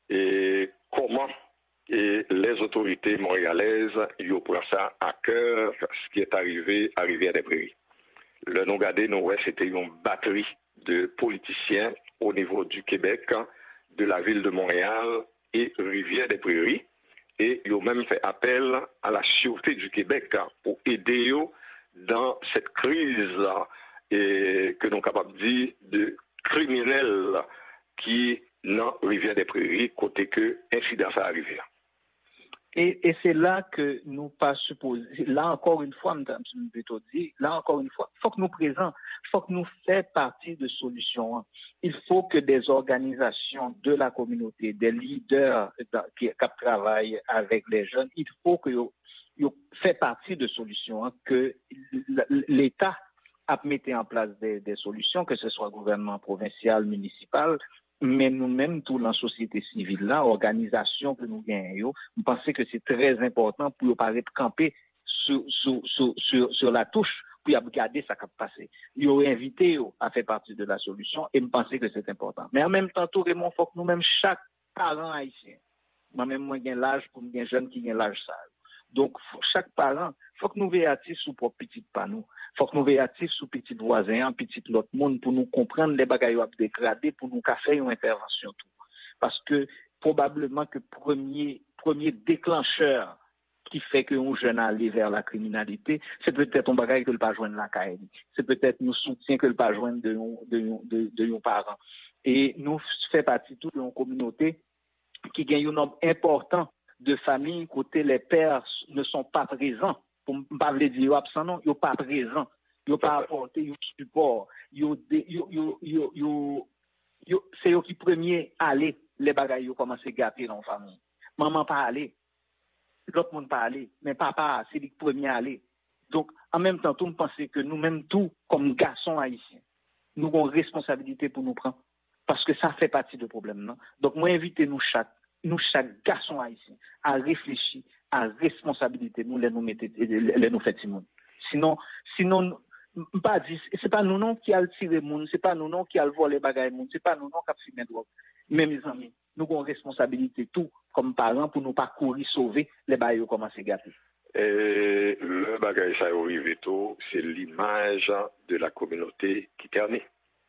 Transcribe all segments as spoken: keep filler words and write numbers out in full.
et comment et les autorités montréalaises ils prennent ça à cœur, ce qui est arrivé à Rivière-des-Prairies. Le nom gardé, nous, ouais, c'était une batterie de politiciens au niveau du Québec, de la ville de Montréal et Rivière-des-Prairies. Et ils ont même fait appel à la Sûreté du Québec pour aider eux dans cette crise et que nous sommes capables de dire de criminels qui dans Rivière-des-Prairies, côté que incident ça arrivé. Et, et c'est là que nous pas supposons, là encore une fois, Madame plutôt dit, là encore une fois, il faut que nous présents, il faut que nous fassions partie de solutions. Il faut que des organisations de la communauté, des leaders qui, qui travaillent avec les jeunes, il faut que ils fassent partie de solutions, que l'État a mis en place des, des solutions, que ce soit gouvernement provincial, municipal, mais nous-mêmes, tout dans la société civile, là, organisation que nous gagnons, nous pensons que c'est très important pour ne pas être campé sur, sur, sur, sur, sur la touche pour regarder ce qui a passé. Ils ont invité à faire partie de la solution et nous pensons que c'est important. Mais en même temps, tout Raymond, il faut que nous-mêmes, chaque parent haïtien, moi-même, moi, j'ai l'âge pour les jeunes qui ont l'âge sale. Donc, chaque parent, il faut que nous veillions sur propre petit panneau. Il faut que nous veillions sur petit voisin, petit l'autre monde pour nous comprendre les bagailles à dégrader, pour nous faire une intervention tout. Parce que probablement que premier premier déclencheur qui fait que un jeune aller vers la criminalité, c'est peut-être un bagage que le pas joindre la C A E L. C'est peut-être nous soutien que le pas joindre de de de de nos parents. Et nous fait partie toute une communauté qui gagne un nombre important de familles côté les pères ne sont pas présents. Pour ne pas dire absent, non, ils ne sont pas présents. Ils n'ont pas apporté un support. C'est eux qui premier aller, les bagailles commencent à gâter dans la famille. Maman pas aller, l'autre monde pas aller, mais papa, c'est lui qui premier aller. Donc, en même temps, tout me pensait que nous-mêmes, tout, comme garçons haïtiens, nous avons une responsabilité pour nous prendre. Parce que ça fait partie du problème, non? Donc, moi, invitez nous chaque nous, chaque garçon haïtien, à réfléchir à la responsabilité, nous, les nous mettons, les nous faisons. Sinon, sinon, pas dit, c'est pas nous non qui allons tirer monde, c'est pas nous non qui allons voler les bagages monde, c'est pas nous non qui allons filmer drogue. Mais mes amis, nous avons une responsabilité tout, comme parents, pour nous pas courir sauver les bagages qui commencent à gâter. Et le bagage ça arrive tout, c'est l'image de la communauté qui ternit.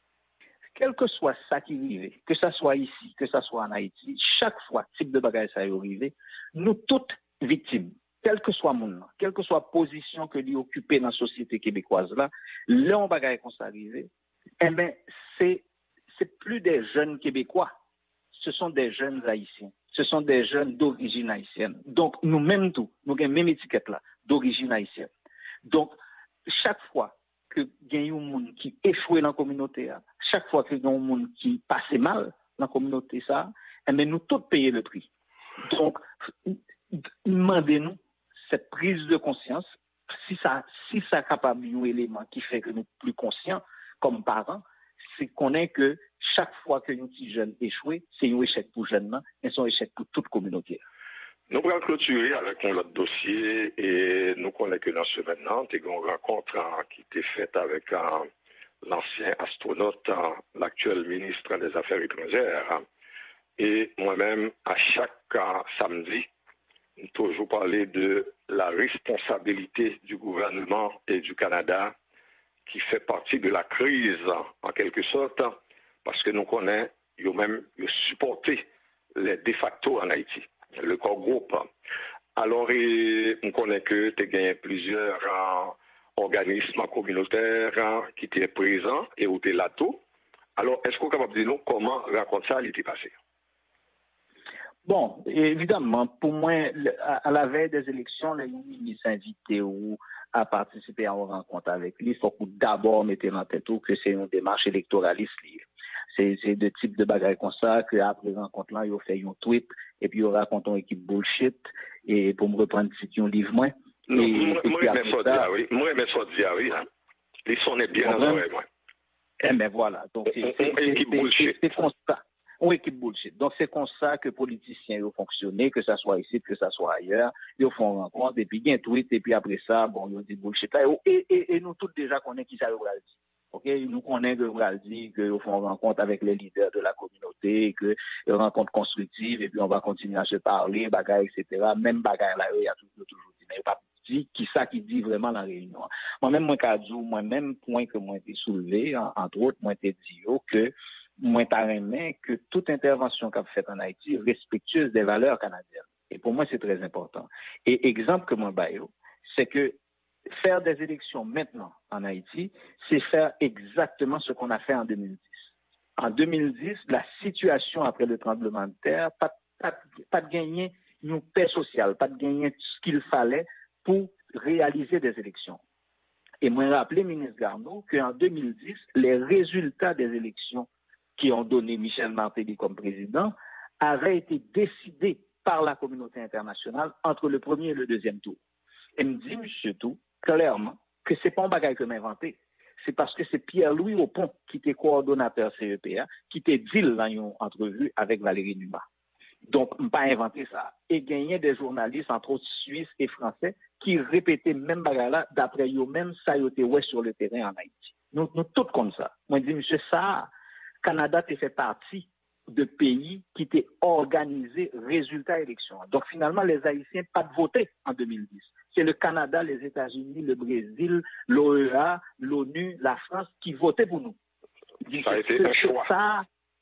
Quel que soit ça qui arrive, que ça soit ici, que ça soit en Haïti, chaque fois type de bagage ça arrive, nous toutes victimes, quel que soit monde, quelle que soit position que lui occupé dans la société québécoise là, là bagage comme ça arrive, eh ben c'est c'est plus des jeunes québécois, ce sont des jeunes haïtiens, ce sont des jeunes d'origine haïtienne. Donc nous mêmes tout, nous avons même étiquette là d'origine haïtienne. Donc chaque fois que il y a un monde qui échoue dans la communauté, chaque fois que il y a un monde qui passe mal dans la communauté, ça, eh bien, nous tous payons le prix. Donc, demandez-nous cette prise de conscience, si ça, si ça capable un élément qui fait que nous sommes plus conscients comme parents, c'est qu'on est que chaque fois que nos petits jeunes échouent, c'est un échec pour les jeunes, mais c'est un échec pour toute communauté. Nous allons clôturer avec notre dossier et nous connaissons que dans ce maintenant, il y a une rencontre qui était faite avec un, l'ancien astronaute, l'actuel ministre des Affaires étrangères. Et moi-même, à chaque samedi, nous toujours parler de la responsabilité du gouvernement et du Canada qui fait partie de la crise en quelque sorte, parce que nous connaissons, ils ont même supporté les de facto en Haïti. Le corps groupe. Alors, et, on connaît que tu as gagné plusieurs euh, organismes communautaires euh, qui étaient présents et où tu es là tout. Alors, est-ce qu'on est capable de dire nous comment raconter ça, il était passé? Bon, évidemment, pour moi, à la veille des élections, les ministres invités ou à participer à une rencontre avec lui, il faut d'abord mettre en tête que c'est une démarche électoraliste. C'est, c'est de type de bagaille comme ça que après rencontre là, ils ont fait un tweet et puis ils racontent une équipe bullshit et pour me reprendre c'est un livre moins. Non, moi mais ça dire oui, moi mais ça dire oui. Ils sont bien dans l'oreille moi. Eh ben voilà, donc c'est une équipe bullshit. C'est comme ça. Une équipe bullshit. Donc c'est comme ça que les politiciens ont fonctionné, que ça soit ici, que ça soit ailleurs, ils font une rencontre et puis il y a un tweet et puis après ça, bon, ils ont dit bullshit et, et, et nous tous déjà connaissons qui ça va dire. Ok, nous connaissons que vous dit que font rencontre avec les leaders de la communauté, que une rencontre constructive et puis on va continuer à se parler, bagaille, et cetera. Même bagaille là, il y a toujours toujours dit, mais pas dit qui ça qui dit vraiment la réunion. Moi-même, moi, Kadjou, moi-même, point que moi été soulevé, entre autres, moi été dit que moi t'arrêtais que toute intervention qu'a faite en Haïti respectueuse des valeurs canadiennes. Et pour moi, c'est très important. Et exemple que moi baille, c'est que faire des élections maintenant en Haïti, c'est faire exactement ce qu'on a fait en deux mille dix. En deux mille dix, la situation après le tremblement de terre, pas, pas, pas de gagner une paix sociale, pas de gagner ce qu'il fallait pour réaliser des élections. Et moi, rappelé, ministre Garneau, qu'en deux mille dix, les résultats des élections qui ont donné Michel Martelly comme président avaient été décidés par la communauté internationale entre le premier et le deuxième tour. Et me dit, monsieur Tout, clairement, que c'est pas un bagage que m'a inventé. C'est parce que c'est Pierre-Louis Aupont, qui était coordonnateur C E P A, qui était dit dans une entrevue avec Valérie Numa. Donc, je n'ai pas inventé ça. Et gagner des journalistes, entre autres suisses et français, qui répétaient même bagage là, d'après eux-mêmes, ça y était ouais sur le terrain en Haïti. Nous, nous tous comme ça. Moi, je dis, monsieur, ça, Canada te fait partie de pays qui étaient organisés résultat élection. Donc, finalement, les Haïtiens pas de voter en deux mille dix. C'est le Canada, les États-Unis, le Brésil, l'O E A, l'ONU, la France qui votaient pour nous. Dit, ça a été un choix. Ça,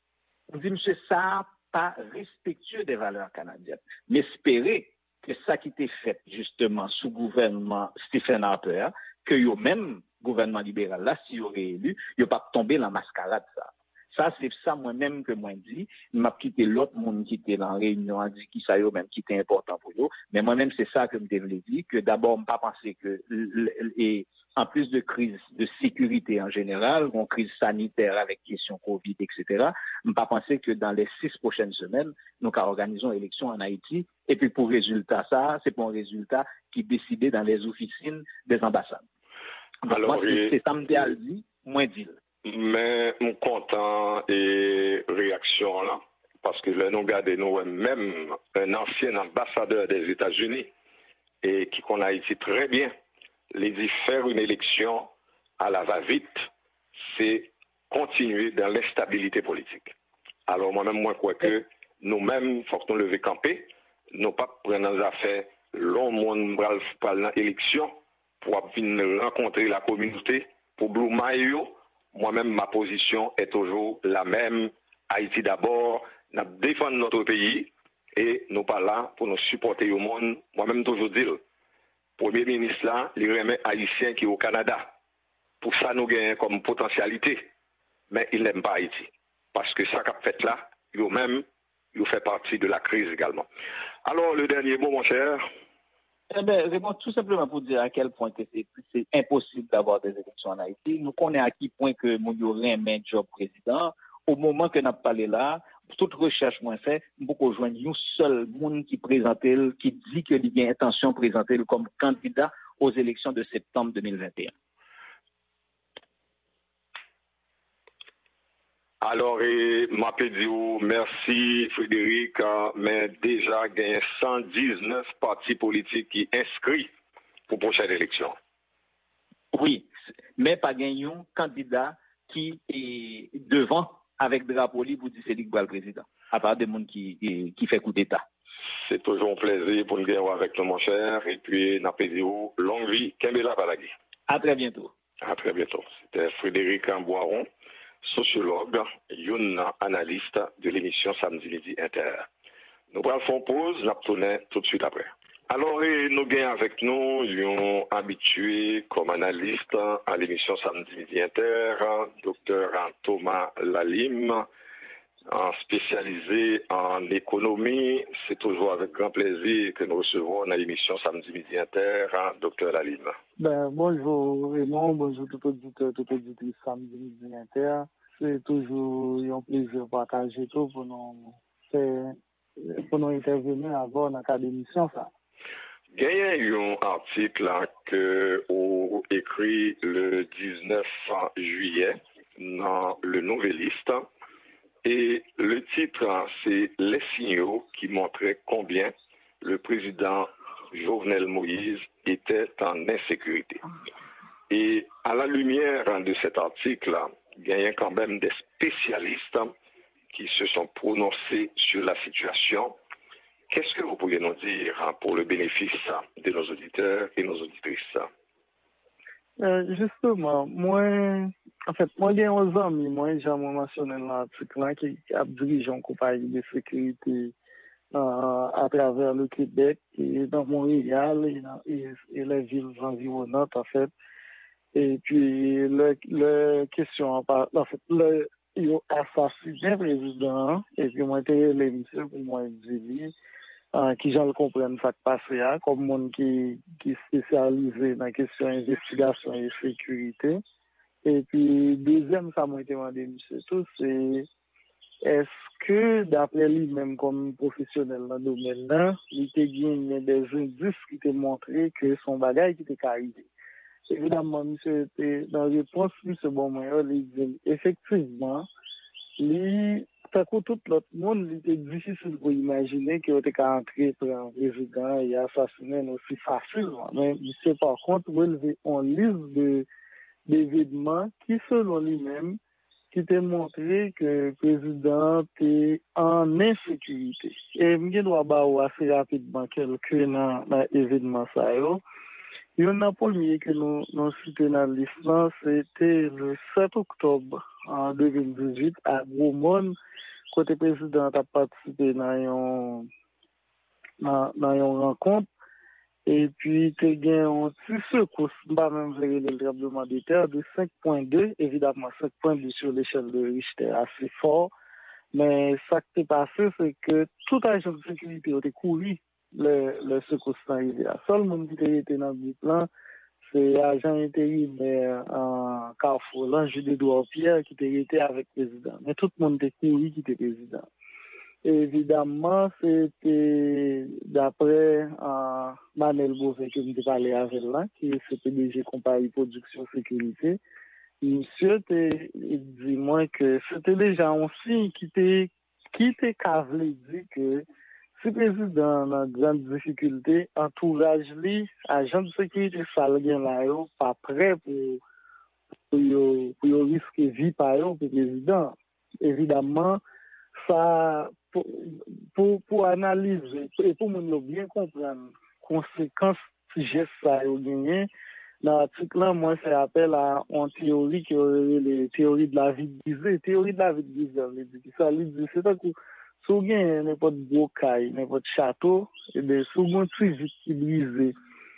on dit, monsieur, ça, pas respectueux des valeurs canadiennes. Mais espérer que ça qui était fait, justement, sous gouvernement Stephen Harper, que eux-mêmes, gouvernement libéral, là, s'il y aurait élu, il n'y a pas tombé la mascarade, ça. Ça, c'est ça moi-même que moi dis. Je m'a quitté l'autre monde qui était dans la réunion, a dit qui ça yo même qui était important pour eux. Mais moi-même, c'est ça que je voulais dire, que d'abord, je ne pas penser que, et en plus de crise de sécurité en général, une crise sanitaire avec question Covid, et cetera, je ne pas penser que dans les six prochaines semaines, nous organisons une élection en Haïti. Et puis pour résultat, ça, c'est pour un résultat qui est décidé dans les officines des ambassades. Donc, alors, moi, c'est, c'est ça me dit à dire, moins dit. Mais je suis content et réaction là, parce que là, nous regardons même un ancien ambassadeur des États-Unis et qui connaît Haïti très bien, les dit faire une élection à la va-vite, c'est continuer dans l'instabilité politique. Alors moi-même, moi, crois que nous-mêmes, il faut que nous lever camper, nous pas prendre nos affaires, long monde pour l'élection, pour venir rencontrer la communauté, pour Blue Mayo. Moi-même, ma position est toujours la même. Haïti d'abord, nous défendons notre pays et nous pas là pour nous supporter au monde. Moi-même, toujours dire, le Premier ministre là, il remet Haïtien qui est au Canada. Pour ça, nous gagnons comme potentialité. Mais il n'aime pas Haïti. Parce que ça qu'a fait là, lui-même, il fait partie de la crise également. Alors, le dernier mot, mon cher. Eh bien, réponds tout simplement pour dire à quel point c'est, c'est impossible d'avoir des élections en Haïti. Nous connaissons à quel point que nous avons un job président. Au moment que nous avons parlé là, toute recherche moins fait, nous pouvons joindre un seul monde qui présente, qui dit qu'il a intention de présenter comme candidat aux élections de septembre deux mille vingt et un. Alors, et, m'a dit merci Frédéric, mais déjà il y a cent dix-neuf partis politiques qui inscrits pour la prochaine élection. Oui, mais pas un candidat qui est devant avec drapeau libre pour dire c'est lui qui va le président, à part des gens qui, qui fait coup d'État. C'est toujours un plaisir pour nous gagner avec nous, mon cher, et puis n'a pas dit longue vie, Kembela Balagui. À très bientôt. À très bientôt. C'était Frédéric Boiron, sociologue, une analyste de l'émission Samedi Midi Inter. Nous prenons pause, nous tournons tout de suite après. Alors, nous gagnons avec nous un habitué comme analyste à l'émission Samedi Midi Inter, docteur Thomas Lalime, spécialisé en économie. C'est toujours avec grand plaisir que nous recevons dans l'émission Samedi Midi Inter, docteur Lalime. Ben, bonjour Raymond, bonjour tout auditeur, tout auditrice Samedi Midi Inter. C'est toujours un plaisir de partager tout pour nous faire, pour nous intervenir avant dans cette émission. Il y a eu un article que vous écrit le dix-neuf juillet dans le Nouvelliste. Et le titre, c'est « Les signaux qui montraient combien le président Jovenel Moïse était en insécurité ». Et à la lumière de cet article, il y a quand même des spécialistes qui se sont prononcés sur la situation. Qu'est-ce que vous pourriez nous dire pour le bénéfice de nos auditeurs et nos auditrices? Euh, justement, moi, en fait, moi, j'ai un ami, moi, j'ai mentionné dans l'article là, qui a dirigé une compagnie de sécurité euh, à travers le Québec et dans Montréal et, dans, et, et les villes environnantes, en fait. Et puis, le, le question, en fait, le, il a assassiné le président, et puis moi, j'étais les messieurs pour moi dire, euh, qui j'en le comprenne ça qui passe là, comme monde qui, qui est spécialisé dans la question d'investigation et sécurité. Et puis, deuxième, ça m'a été demandé, monsieur, tout, c'est, est-ce que, d'après lui-même, comme professionnel dans le domaine là, il était gagné des indices qui te montré que son bagage était arrivé? Évidemment, monsieur, dans la réponse, monsieur Bonmayor, il dit effectivement, lui, tant que tout l'autre monde, il était difficile pour imaginer qu'il était entré pour un président et assassiner aussi facilement. Mais monsieur, par contre, relevé en liste de, d'événements qui, selon lui-même, qui t'a montré que le président est en insécurité. Et je dois dire assez rapidement quelques dans l'événement ça. Il y en a premier que nous, nous citons dans l'histoire, c'était le sept octobre en deux mille dix-huit à Bromont, côté le président a participé dans une, dans, dans une rencontre. Et puis, tu as gagné un petit secousse, pas même le tremblement de terre, de cinq virgule deux, évidemment cinq virgule deux sur l'échelle de Richter, assez fort. Mais ça qui s'est passé, c'est que tout agent de sécurité a été couru le, le secousse arrivé. Le seul monde qui était dans le plan, c'est l'agent intérimaire en Carrefour, l'ange d'Edouard Pierre, qui était avec le président. Mais tout le monde était couru qui était président. Et évidemment, c'était d'après euh, Manel Beauvais que je parlais avec là, qui est le P D G Compagnie Production Sécurité. Monsieur dit moi que c'était déjà un signe qui était qui était câblé dit que si le président a grande difficulté, entourage lui, agent de sécurité salguien là, pas prêt pour pour yo, pour yo risquer vie par eux, pour le président. Évidemment, ça pour, pour, pour analyser et pour nous bien comprendre conséquences geste ça a gagné. Dans l'article là, moi, c'est appel à une théorie qui est les théories de la vie brisée. Théorie de la vie brisée, ça lui dit, c'est que si vous avez n'importe gros caille, n'importe château, et bien, si vous avez très vite qui brisé,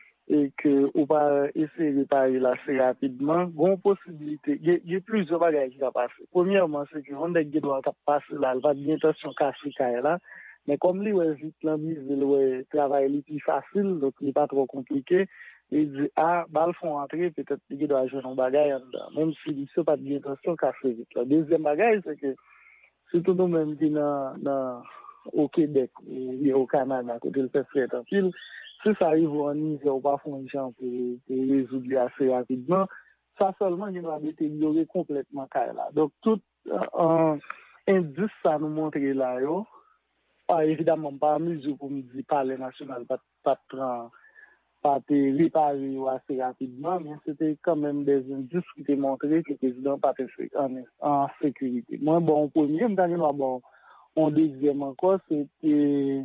et que vous va essayer de réparer là assez rapidement, il y a une possibilité, il y a plusieurs bagages qui vont passer. Premièrement, c'est que on doit passer là, il va bien attention casser caille là, mais comme lui, ouais, vite l'ambise, le travail est plus facile, donc il n'est pas trop compliqué. Il dit, ah, bah, le font entrer, peut-être qu'il doit jouer un bagage, même s'il ne pas de bien attention, casser vite. Le deuxième bagage, c'est que, surtout nous-mêmes qui sont au Québec et au Canada, côté le fait très tranquille, si ça arrive au Niger, on va faire un champ pour, pour résoudre assez rapidement, ça seulement, il va détériorer complètement là. Donc, tout euh, indice, ça nous montre là, yo. Ah, évidemment, pas à mesure pour me dire, parler national, pas, pas prendre, pas te réparer assez rapidement, mais c'était quand même des indices qui te montraient que le président pas en, en sécurité. Moi, bon, en premier, bon, en deuxième encore, c'était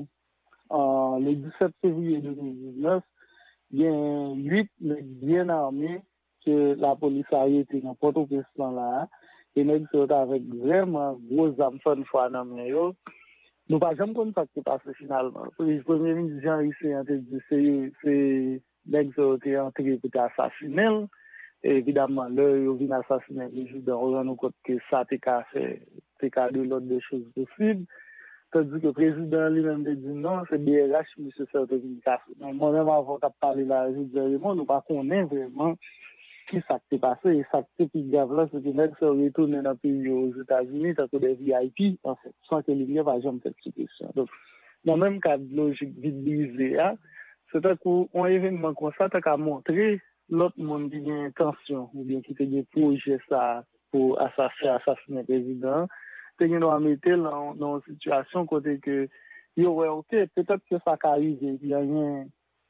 euh, le dix-sept février deux mille dix-neuf, il y a huit bien armés que la police a arrêté dans Port-au-Prince là, et nous sommes avec vraiment gros armes une fois dans le nous pas jamais comme ça qui est passé finalement. Le premier ministre Jean-Yves a dit c'est c'est l'exo qui est entré pour assassiner. Évidemment, là, il vient assassiner le président. On rend compte que ça t'est qu'à faire, t'es qu'à de l'autre des choses possibles. Tandis que le président lui-même dit non, c'est B R H, monsieur certification. Moi-même, avant de parler là, je disais, nous pas connaître vraiment qui ça s'est passé. Et ça qui est grave là, c'est que les gens sont retournés dans le pays aux États-Unis, tant que des V I P, en fait, sans que les gens ne jamais fait cette question. Donc, dans le même cas de logique vite brisée, c'est qu'un événement comme ça, t'as montré l'autre monde qui a une intention, ou bien qui a des projets ça pour assassiner, assassiner le président, t'as doit mettre dans une situation côté que, yo, ouais, ok, peut-être que ça arrive, il y a rien.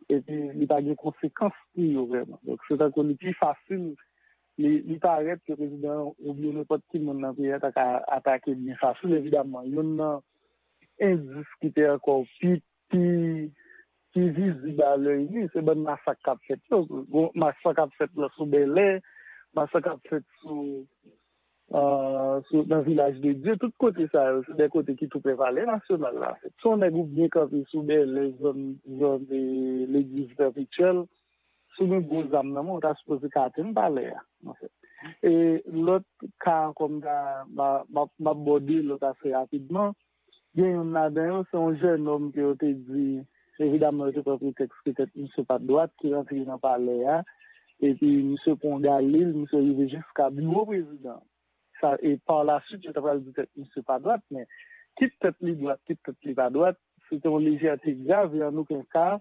et puis il n'y a pas de conséquences pour eux vraiment. Donc c'est un peu plus facile. Il paraît que le président ou bien n'importe qui monde dans le pays a attaqué bien facile, évidemment. Il y a un indice qui était encore plus, plus, plus visible à l'œil nu, c'est le massacre qu'a fait. Le massacre qu'a fait sous Bel-Air, le massacre qu'a fait sous, euh, sous, dans le village de Dieu, tout côté ça, c'est des côtés qui tout prévalent national là. Si on a groupe bien campé sous Bel-Air, zone, zone de l'église perpétuelle, sous nos gros âmes, on a supposé qu'atteindre par l'air, en fait. Et l'autre cas, comme ça, m'a abordé l'autre assez rapidement, il y a un adin, c'est un jeune homme qui a été dit, évidemment, il pas prétexte peut-être monsieur pas de droite, qui est rentré dans le palais, et puis monsieur Pongalil, monsieur arrivé jusqu'à bureau président. Ça, et par la suite, je t'ai pas dit peut-être monsieur pas de droite, mais quitte peut-être les droite, quitte peut-être les pas de droite, c'était une légèreté grave, et en aucun cas,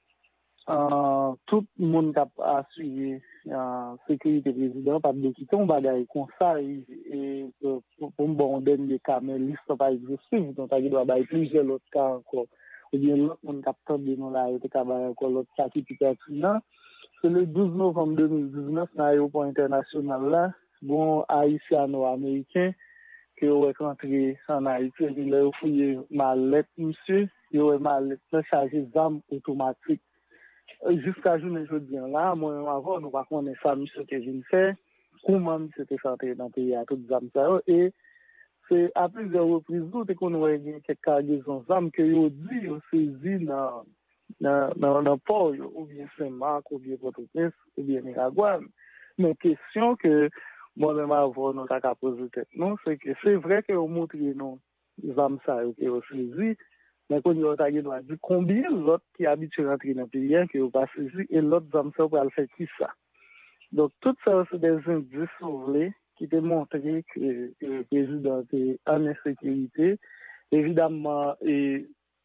Uh, tout le monde a assuré la uh, sécurité président par de quitter un bagage comme ça et, et euh, pour un bon dernier cas mais liste pas exhaustive donc il doit y plusieurs autres cas encore ou bien l'autre monde qui a de nous là et encore l'autre cas qui est pertinent c'est le douze novembre deux mille dix-neuf dans l'aéroport international là bon haïtiano-américain qui aurait rentré en Haïti et il a fouillé ma lettre monsieur il aurait ma lettre chargée d'armes automatiques. Jusqu'à journée aujourd'hui là, moi avant nous pas connaître ça monsieur que je fait, comment c'était fait dans le pays à toutes âmes ça et c'est à plusieurs reprises nous qu'on a eu quelques cargaisons d'armes que yo dit yo saisi dans dans dans dans port ou bien Saint-Marc ou bien Port-au-Prince ou bien Nicaragua. Mais question que moi-même avant nous t'a poser tête non c'est que c'est vrai que on montre nous les armes ça que yo saisi. Mais quand on a dit combien l'autre qui habite à rentrer dans le pays qui n'a pas saisi et l'autre homme ça pour faire qui ça. Donc tout ça c'est des indices qui démontrent que le président est en insécurité. Évidemment, et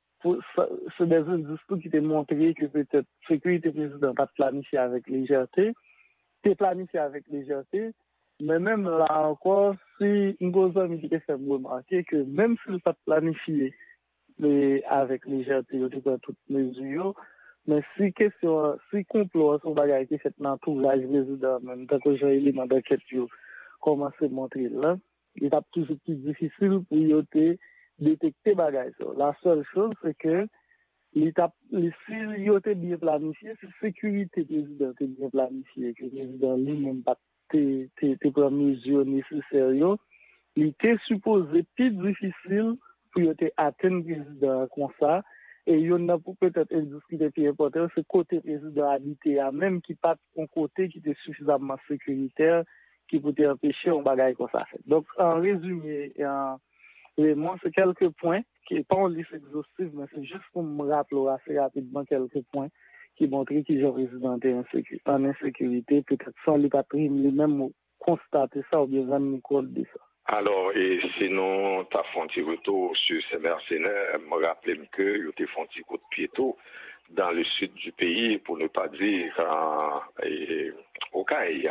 c'est des indices qui démontrent que peut-être la sécurité président pas planifié avec légèreté, c'est planifié avec légèreté. Mais même là encore, si une grosse amie qui fait remarquer que même s'il n'est pas planifié, mais avec légèreté, il y a toutes mesures. Mais si question, si complot, son bagage qui fait dans l'entourage président, même tant que j'ai élément d'enquête, comment se montrer là, il est toujours plus difficile pour y détecter bagage. La seule chose, c'est que l'étape, si il était bien planifié, si la sécurité président est bien planifiée, que le président lui-même pas tes mesures nécessaires, il était supposé plus difficile pour atteindre le président comme ça. Et il y en a pour peut-être un discuter plus important, c'est côté président habité, même qui pas un côté qui était suffisamment sécuritaire, qui pouvait empêcher un bagage comme ça. Donc, en résumé, en, vraiment, c'est quelques points, qui n'est pas en liste exhaustive, mais c'est juste pour me rappeler assez rapidement quelques points qui montrent qu'il y a un président en insécurité, peut-être sans le patrimoine lui-même constater ça ou bien jamais Nicole dit ça. Alors, et sinon, tu as fait un petit retour sur ces mercenaires. Je me rappelle que tu as fait un petit coup de pied dans le sud du pays, pour ne pas dire euh, et, au Caille.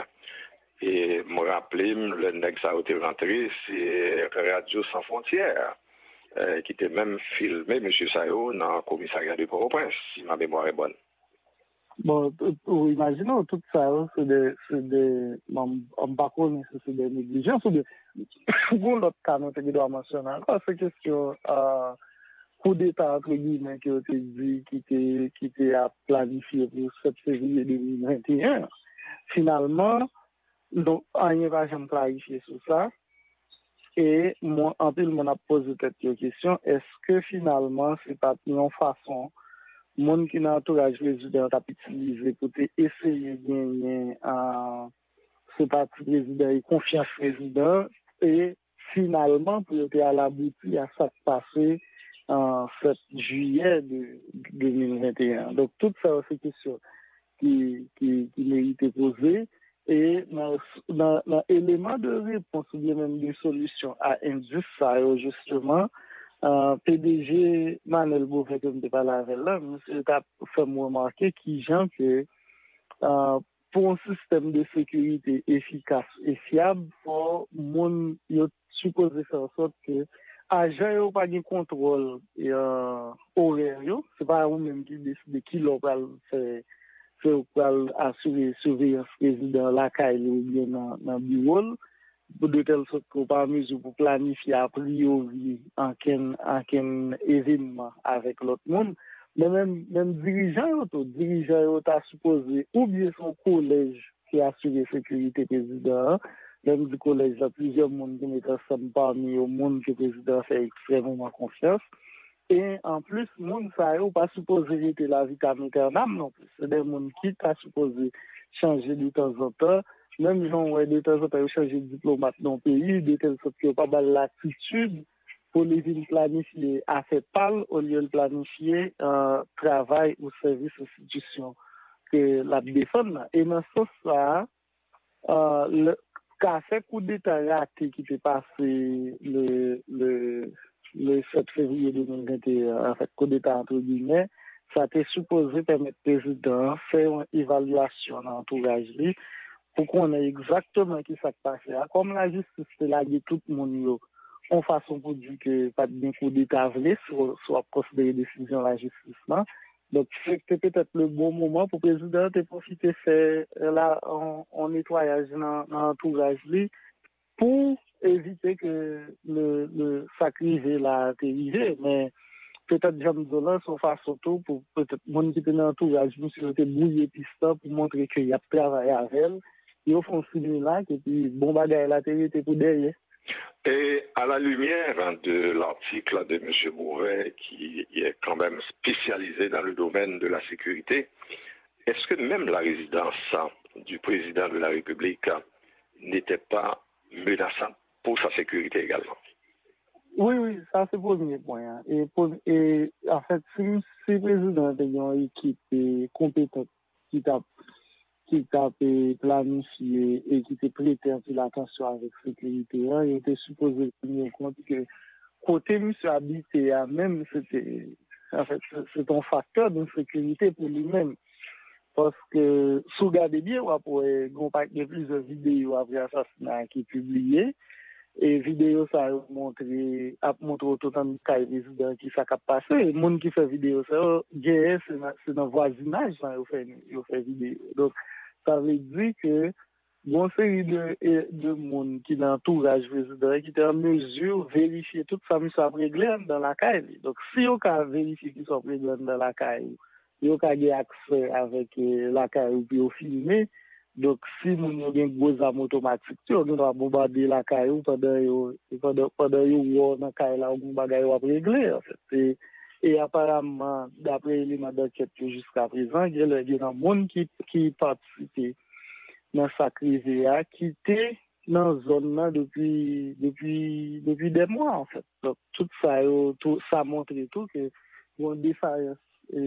Et je me rappelle, le nègre ça a été rentré, c'est Radio Sans Frontières, euh, qui était même filmé, M. Sayo, dans le commissariat de Port-au-Prince, si ma mémoire est bonne. Bon, imaginons tout ça, c'est des, c'est des, on ne pas connaît si c'est des négligences ou des, pour l'autre cas, nous devons mentionner encore, c'est question, euh, coup d'État, entre guillemets, qui a été dit, qui était, qui était à planifier pour sept février deux mille vingt et un. Finalement, donc, rien va jamais clarifier sur ça. Et moi, en plus, on a posé cette question, est-ce que finalement, c'est pas une façon monde qui n'a entourage président a utilisé pour essayer de gagner euh, ce parti président et confiance président et finalement pour être à l'aboutir à ça passé en sept juillet de deux mille vingt et un. Donc tout ça c'est une question qui qui qui mérite poser et dans dans l'élément de réponse ou bien même de solution à indice ça justement Uh, P D G Manel Bouvet, comme tu parles avec là, monsieur a fait me remarquer qu'il gens que uh, pour un système de sécurité efficace et fiable, faut mon yo supposé faire en sorte que agent yo pas de contrôle et uh, horaire yo, c'est c'est pas vous-même qui décide qui l'on va faire, faire assurer surveillance président la caille ou bien dans dans bureau, de telle sorte qu'on pas mesure pour planifier a priori en quel en quel événement avec l'autre monde. Mais même même dirigeant, tout dirigeant est supposé ou bien son collège qui assure la sécurité président. Même du collège, il y a plusieurs monde qui mettent ensemble parmi au monde que le président fait extrêmement confiance. Et en plus, le monde ça n'est pas supposé être la vitamine éternelle non plus. C'est des gens qui sont supposés changer de temps en temps. Même gens ouais, de temps en temps changer de diplomate dans le pays, de telle sorte qu'il n'y a pas de l'attitude pour les villes planifier à faire pâle au lieu de planifier un travail ou service institution que la défense. Et dans ce sens, euh, le qu'a fait coup d'État raté qui s'est passé le, le, le sept février deux mille vingt et un, en fait, coup d'État entre guillemets, ça a été supposé permettre au président de faire une évaluation dans l'entourage pour qu'on ait exactement ce qui s'est passé. Comme la justice, c'est là de tout le monde, en façon pour dire que pas de coup d'État voulait, soit, soit considérer décision de la justice. Là. Donc, c'est peut-être le bon moment pour le président de profiter de faire là, un nettoyage dans l'entourage pour éviter que le, le sacrifice là arrivé. Mais peut-être Jean Zola, son façon tout pour peut-être mon qui était dans l'entourage, nous sommes bouillé piston pour montrer qu'il y a travaillé avec elle. Ils font signe là, et puis bon bagage la était pour derrière. Et à la lumière de l'article de M. Bourret, qui est quand même spécialisé dans le domaine de la sécurité, est-ce que même la résidence du président de la République n'était pas menaçante pour sa sécurité également? Oui, oui, ça c'est le premier point. Hein. Et, pour, et en fait, si, si le président a une équipe compétente qui t'a qui t'a planifié et qui t'a prêté un peu l'attention avec sécurité, hein, il était supposé tenir compte que côté monsieur habité, même c'était en fait c'est un facteur de sécurité pour lui-même. Parce que si vous regardez bien, on pourrait compacter plusieurs vidéos après l'assassinat qui est publié. Et vidéo ça a montré a montré autant de cas résidents qui ça a passé. Les gens qui fait vidéo ça, c'est dans voisinage ça ils fait ils fait vidéo. Donc ça veut dire que une série de de monde qui dans l'entourage résident qui est en mesure de vérifier toute ça mis à régler dans la caille. Donc si on peut vérifier qu'ils sont réglés dans la caille, on peut avoir accès avec la caille puis au filmer. Donc, si nous avons des gros armes automatiques, on doit bombarder la caille pendant pendant pendant dans la caille là, on va régler. En fait. Et, et apparemment, d'après l'élément d'enquête jusqu'à présent, il y a des gens qui qui participent dans sa crise qui étaient dans la zone là depuis depuis depuis des mois en fait. Donc, tout ça, tout ça montre tout que il y a une défaillance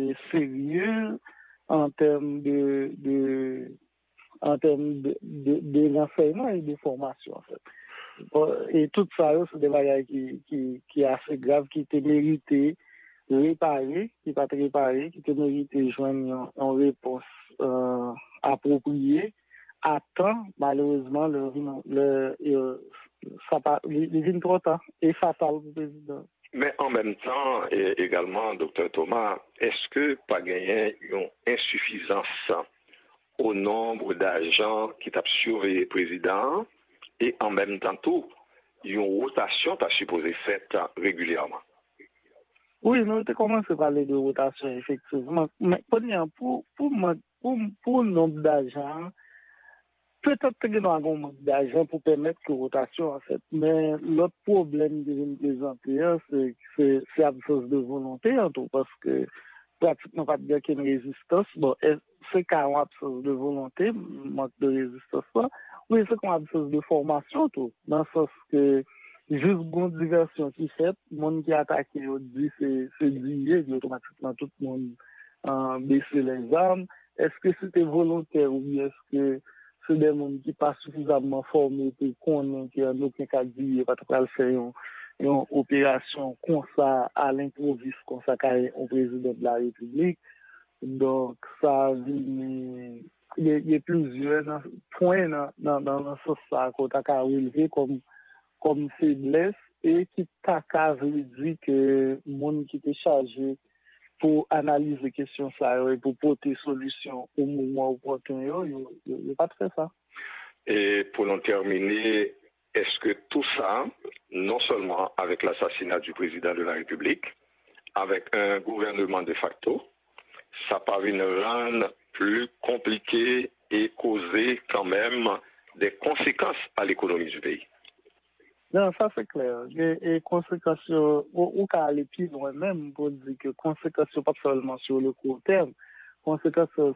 sérieuse en termes de de en termes de, de, de renseignement et de formation, en fait. Et tout ça, c'est des bagages qui, qui, qui est assez grave, qui te mérité réparer, qui pas réparer, qui te mérité joindre une réponse euh, appropriée à temps, malheureusement, le, le, le, ça pas, il vient trop tard et fatal pour le président. Mais en même temps, et également, docteur Thomas, est-ce que pas gagné une insuffisance au nombre d'agents qui tapent sur les présidents et en même temps tout, une rotation t'a supposé faite régulièrement? Oui, nous avons commencé à parler de rotation, effectivement. Mais pour, pour, pour, pour le nombre d'agents, peut-être qu'il y a un nombre d'agents pour permettre la rotation, en fait. Mais l'autre problème que je me présente, c'est c'est l'absence de volonté, en tout, parce que pratiquement pas de dire qu'il y a une résistance. Bon, c'est qu'il y a une absence de volonté, manque de résistance, là. Oui, c'est qu'il y a une absence de formation, tout. Dans le sens que, juste bonne diversion qui fait, le monde qui attaque, on dit, c'est lié, automatiquement tout le monde euh, baisser les armes. Est-ce que c'était volontaire ou bien est-ce que c'est des gens qui ne sont pas suffisamment formés pour connaître qu'il n'y a aucun cas de dire, pas de faire une, une opération comme ça à l'improviste, comme ça, au président de la République. Donc, ça il y a plusieurs points dans, dans, dans ce sens qu'on a relevé comme, comme faiblesse et qui t'a veut dire que le monde qui était chargé pour analyser les questions ça et pour porter solution au moment opportun, il n'y a pas de fait ça. Et pour en terminer, est-ce que tout ça, non seulement avec l'assassinat du président de la République, avec un gouvernement de facto, ça paraît rendre plus compliqué et causer quand même des conséquences à l'économie du pays? Non, ça c'est clair. Et, et conséquences, ou qu'à aller plus loin même pour dire que conséquences pas seulement sur le court terme, conséquences sur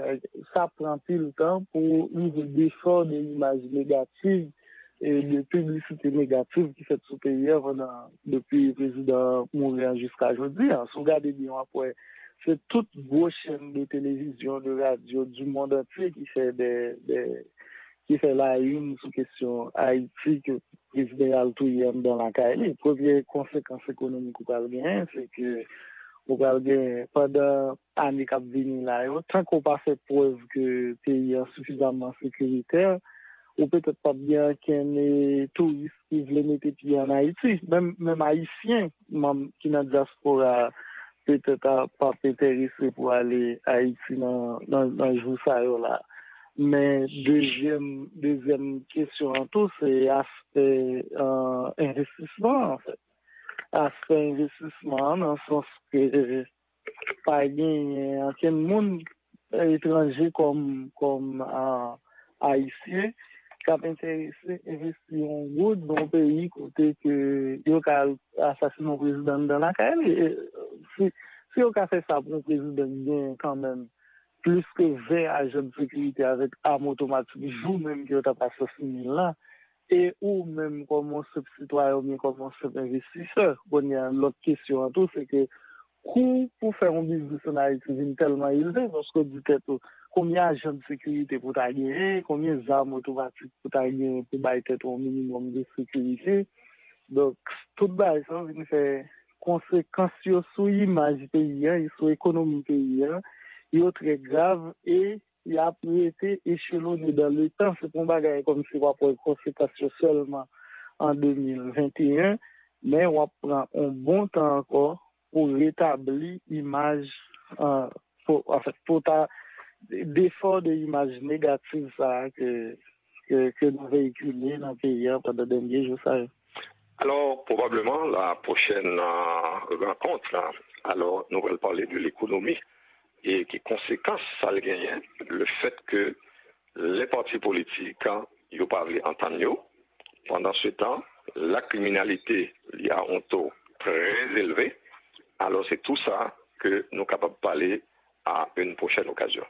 ça prend plus le temps pour une défendre des images négatives et de publicité négative qui fait ce pays pendant, depuis le président Mourian jusqu'à aujourd'hui. Si vous regardez bien après, c'est toute grosse chaîne de télévision, de radio du monde entier qui fait des, des qui fait la une sur question Haïti que le président Altouyem dans la Caille. La première conséquence économique qu'on parle bien, c'est que on parle bien pendant l'année qui vient là, tant qu'on pas fait preuve que le pays est suffisamment sécuritaire, ou peut-être pas bien qu'il y ait des touristes qui veulent mettre pied en Haïti, même, même haïtiens même, qui dans la diaspora peut-être pas intéressés pour aller à Haïti dans, dans, dans le jour ça là. Mais deuxième, deuxième question en tout, c'est aspect euh, investissement, en fait. Aspect investissement, dans le sens que pas bien aucun monde étranger comme, comme euh, haïtien qui a intéressé à investir en route dans le pays côté que il a assassiné le président dans la carrière. Si, si on a fait ça pour un président bien quand même, plus que vingt agents de sécurité avec armes automatiques, jour même qui ont passé assassiné là, et ou même comme un simple citoyen ou bien comme un simple investisseur. Bon, il y a l'autre question en tout, c'est que coût pour faire un business en Haïti est tellement élevé, parce que du tout, combien d'agents de sécurité pour t'agir, combien d'armes automatiques pour t'agir, pour bailler un minimum de sécurité. Donc, tout ça, ça fait conséquences sur l'image du pays, sur l'économie du pays, il est très grave et il a été échelonné dans le temps. C'est pour bagage comme si on prend conséquences seulement en deux mille vingt et un, mais on prend un bon temps encore pour rétablir l'image, euh, pour, en fait, pour ta d'effort de l'image négative ça, que, que, que nous véhiculons dans le pays pendant des derniers jours. Ça. Alors, probablement, la prochaine euh, rencontre, là, alors, nous allons parler de l'économie. Et qui conséquence ça le gagne, le fait que les partis politiques n'ont pas voulu entendre. Pendant ce temps, la criminalité y a un taux très élevé. Alors c'est tout ça que nous sommes capables de parler à une prochaine occasion.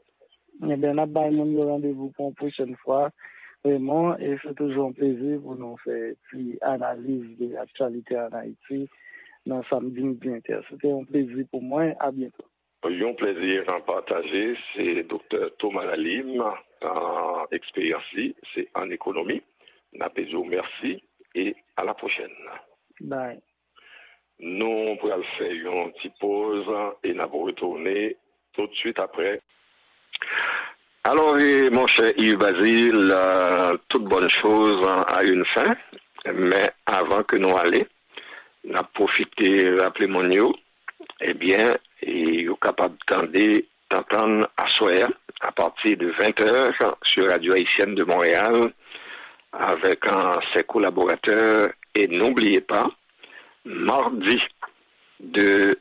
Eh bien, nous avons rendez-vous pour une prochaine fois. Vraiment, et c'est toujours un plaisir pour nous faire une analyse de l'actualité en Haïti dans samedi bien. C'était un plaisir pour moi. À bientôt. Un plaisir à partager, c'est docteur Thomas Lalim, en expérience, c'est en économie. Napézo, merci et à la prochaine. Bye. Nous pourrons faire une petite pause et nous allons retourner tout de suite après. Alors, mon cher Yves Basile, euh, toute bonne chose a une fin, mais avant que nous allions, nous avons profité, rappelez mon yo, eh bien, et vous êtes capable d'entendre à soir à partir de vingt heures sur Radio Haïtienne de Montréal avec un, ses collaborateurs. Et n'oubliez pas, mardi de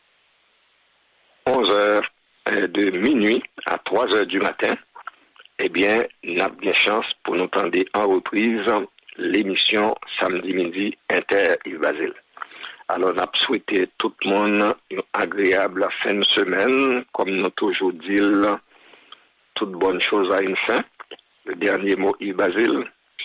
onze heures, de minuit à trois heures du matin, eh bien, nous avons bien chance pour nous entendre en reprise l'émission samedi midi Inter Yves Basile. Alors, on a souhaité tout le monde une agréable fin de semaine. Comme nous toujours dit, toute bonne chose a une fin. Le dernier mot, Yves Basile.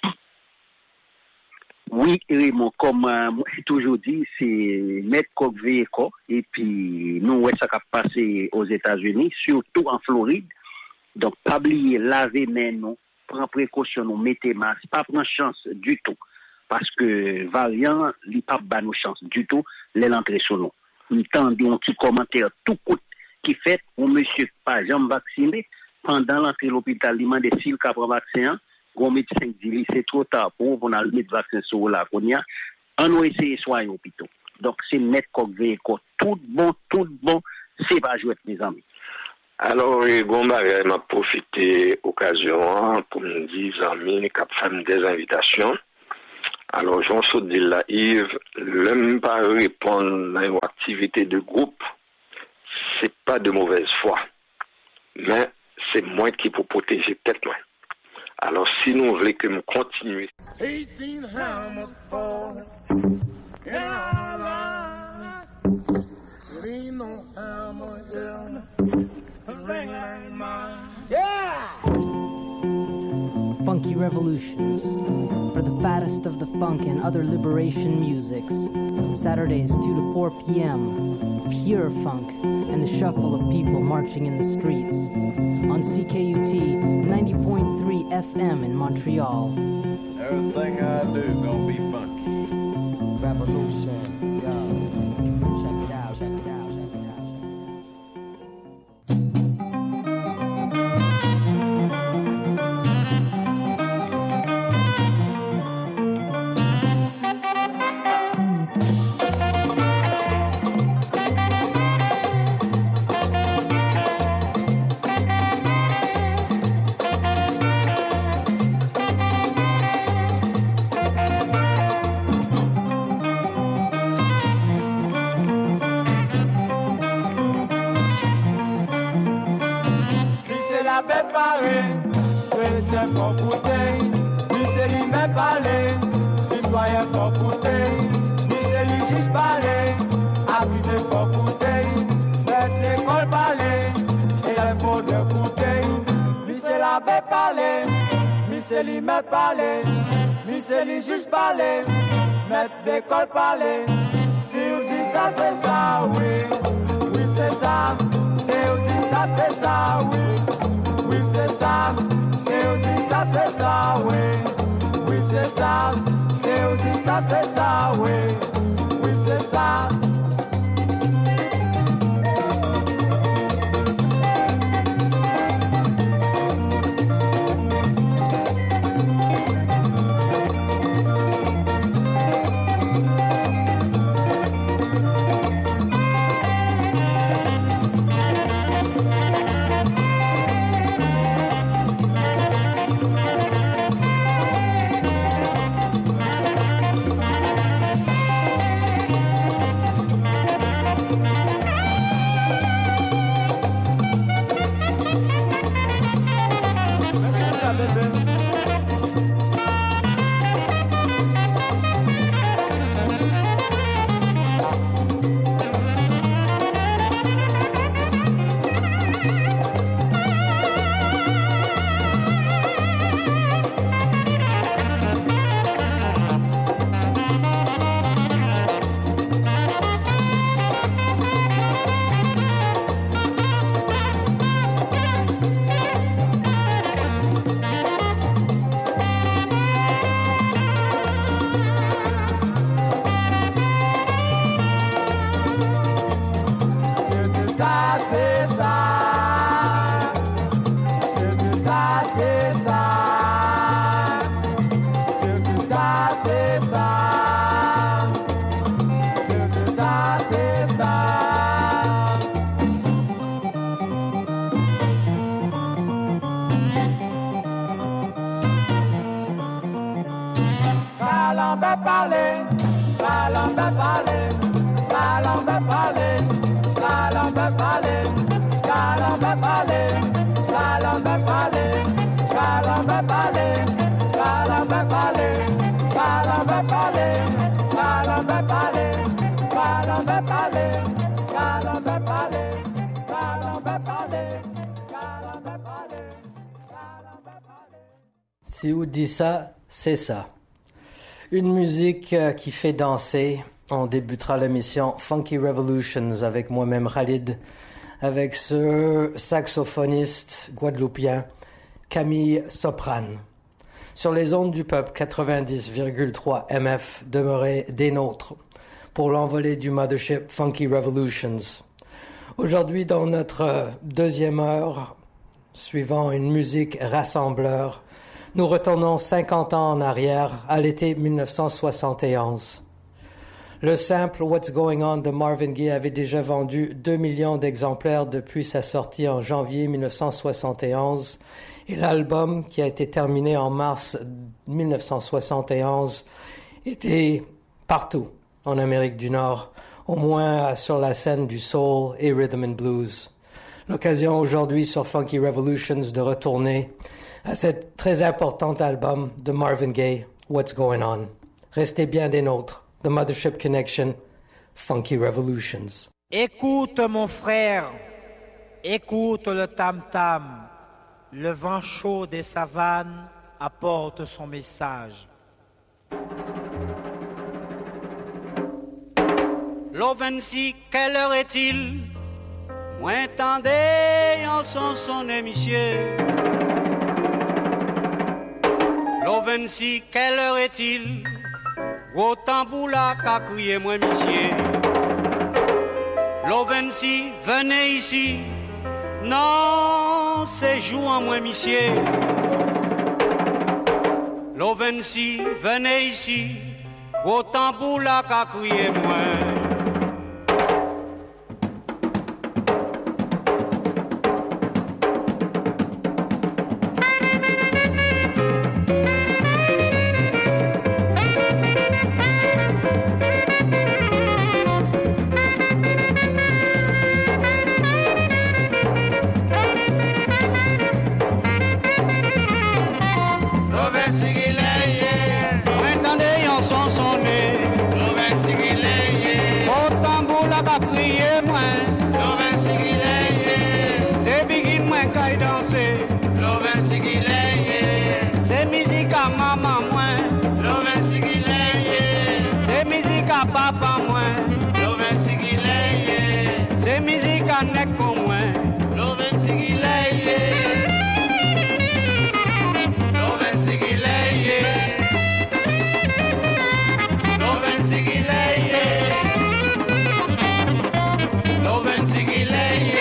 Oui, Raymond, comme euh, j'ai toujours dit, c'est mettre Coq-Veille et puis nous, ouais, ça va passer aux États-Unis, surtout en Floride. Donc, pas oublier, laver main, nous, prendre précaution, nous, mettez masque, pas prendre chance du tout. Parce que variant, il n'y a pas de chance du tout, les l'entrée sur nous. Nous tendons un petit commentaire tout court qui fait un monsieur pas jamais vacciné, pendant l'entrée de l'hôpital, il m'a dit s'il a pris vaccin, un médecin dit c'est trop tard pour on a le vaccin sur la conia. On va essayer de soigner l'hôpital. Donc, c'est net Kokveko. Tout bon, tout bon, c'est pas jouer, mes amis. Alors, Gomba m'a profité occasion pour me dire, amis, qui fait des invitations. Alors, j'en saute de la Yves, l'homme pas répondre à une activité de groupe, c'est pas de mauvaise foi. Mais c'est moi qui peux protéger tête moi. Alors, si nous voulons que nous continuions. eighteen hammers fall in our lives. Ain't no hammer in a ring like mine. Yeah! Funky Revolutions, for the fattest of the funk and other liberation musics. Saturdays two to four p.m. Pure funk and the shuffle of people marching in the streets. On C K U T ninety point three F M in Montreal. Everything I do is gonna be funky. Revolution, yo. Check it out, check it out. Chrétien faut goûter, lui c'est lui même parler, citoyen faut goûter, lui c'est lui juge parler, accusé faut goûter, maître l'école parler, et il faut de goûter, lui c'est l'abbé parler, lui c'est lui même parler, lui c'est lui juge parler, maître d'école parler, si vous dites ça c'est ça, oui, oui c'est ça, si vous dites ça c'est ça, oui. Oui c'est ça, c'est où dit ça c'est ça, oui. Oui c'est ça, c'est où dit ça c'est ça, oui. Oui c'est ça. Si on dit ça, c'est ça. Une musique qui fait danser. On débutera l'émission Funky Revolutions avec moi-même Khalid, avec ce saxophoniste guadeloupéen Camille Soprane. Sur les ondes du peuple quatre-vingt-dix virgule trois M F, demeurez des nôtres pour l'envolée du mothership Funky Revolutions. Aujourd'hui, dans notre deuxième heure, suivant une musique rassembleur, nous retournons cinquante ans en arrière, à l'été mille neuf cent soixante et onze. Le sample What's Going On de Marvin Gaye avait déjà vendu deux millions d'exemplaires depuis sa sortie en janvier dix-neuf cent soixante et onze et l'album, qui a été terminé en mars dix-neuf cent soixante et onze, était partout en Amérique du Nord, au moins sur la scène du soul et rhythm and blues. L'occasion aujourd'hui sur Funky Revolutions de retourner à cet très important album de Marvin Gaye, What's Going On. Restez bien des nôtres. The Mothership Connection, Funky Revolutions. Écoute mon frère, écoute le tam-tam. Le vent chaud des savanes apporte son message. L'eau vingt-six, quelle heure est-il? Moins tendez en son son monsieur. L'eau vingt-six, quelle heure est-il? Gros tambour là qu'a crié moi monsieur. L'eau vingt-six, venez ici. Non, c'est jouant moi monsieur. L'eau vingt-six, venez ici. Gros tambour là qu'a crié moi. Papa moi, l'eau vingt-six qui l'aille, c'est musique à nec comme moi, l'eau vingt-six qui l'aille, l'eau vingt-six qui l'aille, l'eau vingt-six qui l'aille, l'eau vingt-six qui l'aille,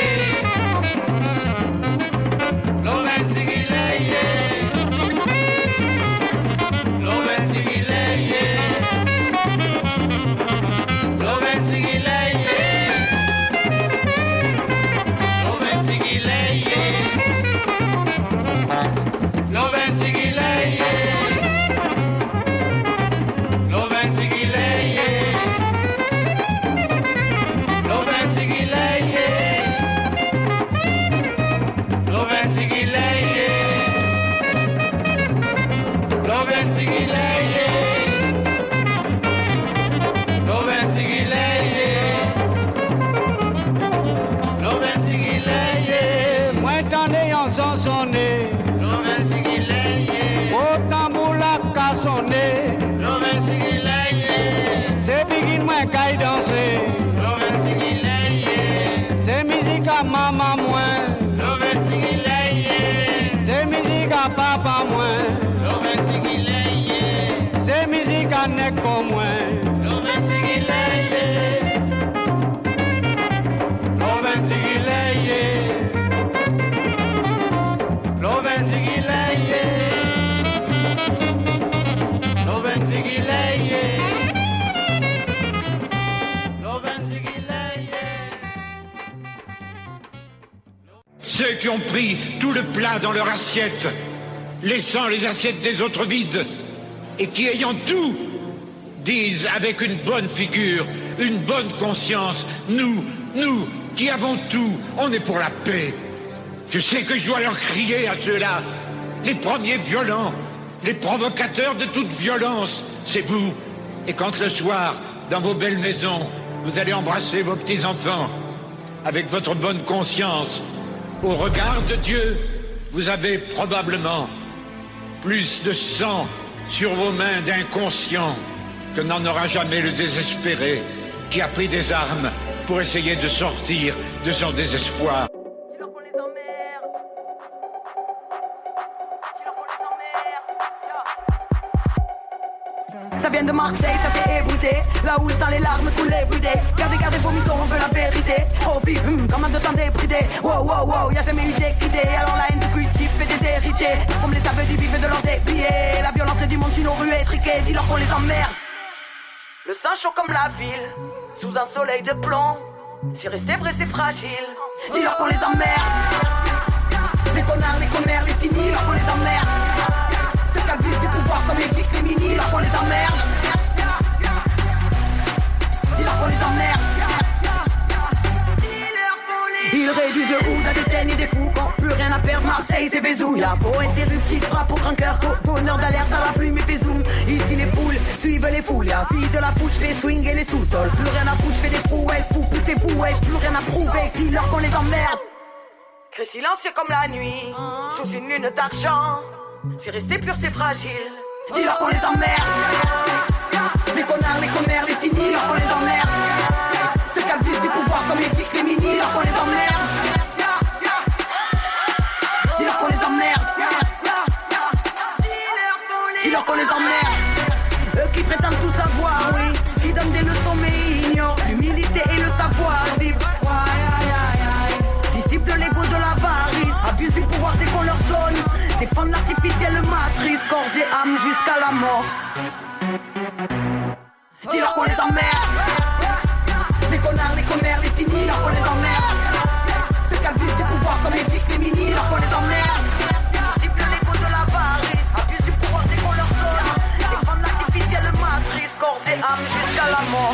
l'eau vingt-six qui l'aille, l'eau vingt-six qui l'aille. C'est musique à maman moins, c'est musique à papa moins, c'est musique à neko moins. Ceux qui ont pris tout le plat dans leur assiette, laissant les assiettes des autres vides, et qui, ayant tout, disent avec une bonne figure, une bonne conscience, nous, nous, qui avons tout, on est pour la paix. Je sais que je dois leur crier à ceux-là, les premiers violents, les provocateurs de toute violence, c'est vous. Et quand le soir, dans vos belles maisons, vous allez embrasser vos petits-enfants, avec votre bonne conscience, au regard de Dieu, vous avez probablement plus de sang sur vos mains d'inconscient que n'en aura jamais le désespéré qui a pris des armes pour essayer de sortir de son désespoir. Ça vient de Marseille, ça fait ébruiter. Là où le sang, les larmes, tous les everyday. Gardez, gardez vos mythos, on veut la vérité. Profit, hum, comment de temps débridé. Wow, wow, wow, y'a jamais eu d'équité. Alors la haine du cultif fait des héritiers. Comme les aveux du vif et de leur débillés. La violence du monde sur nos rues étriquées. Dis-leur qu'on les emmerde. Le sang chaud comme la ville, sous un soleil de plomb. Si rester vrai c'est fragile, dis-leur qu'on les emmerde. Les connards, les commères, les cyniques, dis-leur qu'on les emmerde. Ceux qui abusent du pouvoir comme les flics, les mini, dis-leur qu'on les emmerde. Dis-leur qu'on les emmerde. Ils réduisent le hood à des tennis des fous. Quand plus rien à perdre, Marseille c'est Vézou. La peau interruptive frappe au grand cœur. Donneur d'alerte à la plume et fait zoom. Ici les foules suivent les foules. Et fille de la foule, je fais swinguer les sous-sols. Plus rien à foutre, je fais des prouesses. Vous poussez vous, wesh, plus rien à prouver. Dis-leur qu'on les emmerde. Cri silencieux comme la nuit, sous une lune d'argent. Si rester pur c'est fragile, dis-leur qu'on les emmerde. Les connards, les commères, les cyniques, dis-leur qu'on les emmerde. Ceux qui abusent du pouvoir comme les flics, les mini, dis-leur qu'on les emmerde. Dis-leur qu'on les emmerde. Dis-leur qu'on les emmerde. Eux qui prétendent tout savoir, oui, qui donnent des leçons mais ignorent l'humilité et le savoir-vivre. Disciples de l'ego de l'avarice, abusent du pouvoir dès qu'on leur donne. Défendent l'artificielle matrice, corps et âme jusqu'à la mort. Dis-leur qu'on les emmerde. Les connards, les commères, les cyniques, dis-leur qu'on les emmerde. Ceux qui abusent du pouvoir comme les flics, les mini, dis-leur qu'on les emmerde. Disciples de l'ego de l'avarice, abusent du pouvoir dès qu'on leur donne. Défendent l'artificielle matrice, corps et âme jusqu'à la mort.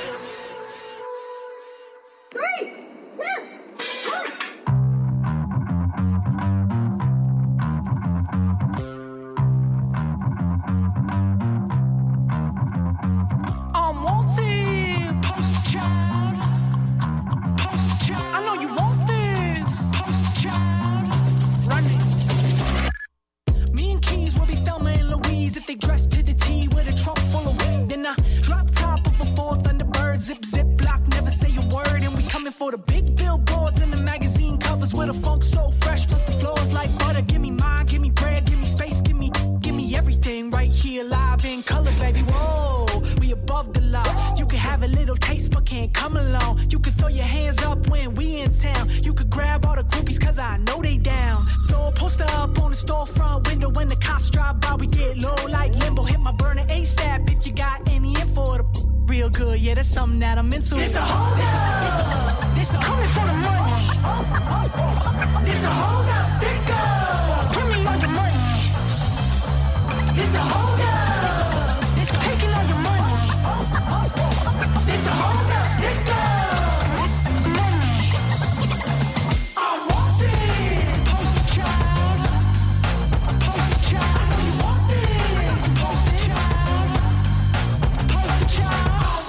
For the big billboards and the magazine covers with a funk so fresh, plus the floors like butter. Give me mine, give me bread, give me space, give me, give me everything right here live in color, baby. Whoa, we above the law. You can have a little taste but can't come along. You can throw your hands up when we in town. You could grab all the groupies cause I know they down. Throw a poster up on the storefront window when the cops drive by. We get low like limbo. Hit my burner ASAP if you got any info. The real good, yeah, that's something that I'm into. It's a hold up, it's a, it's a coming for the money. It's a hold up, stick up. Give me all your money. It's a hold up, it's taking all your money. It's a hold up, stick up. It's money. I want it. Poster child, poster child. I know you want this. Poster child, poster child.